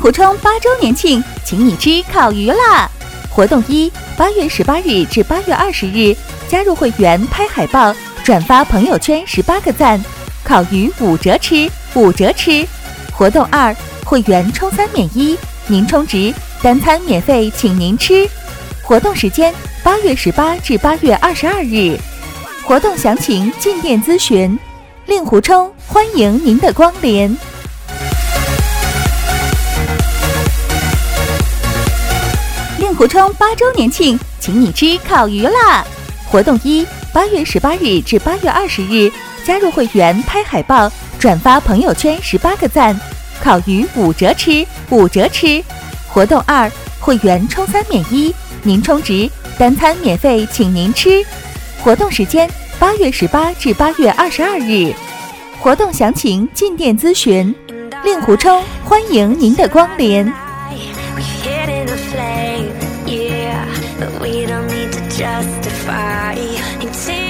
湖冲8周年庆，请你吃烤鱼啦！活动1：8月18日至8月20日，加入会员拍海报，转发朋友圈18个赞，烤鱼5折吃，5折吃。活动2：会员充3免1，您充值单餐免费，请您吃。活动时间8月18至8月22日。活动详情进店咨询。令狐冲欢迎您的光临。令狐冲8周年庆，请你吃烤鱼啦！活动1：8月18日至8月20日，加入会员拍海报，转发朋友圈18个赞，烤鱼5折吃，5折吃。活动2：会员充3免1，您充值单餐免费，请您吃。活动时间8月18至8月22日。活动详情进店咨询。令狐冲欢迎您的光临。 But we don't need to justify until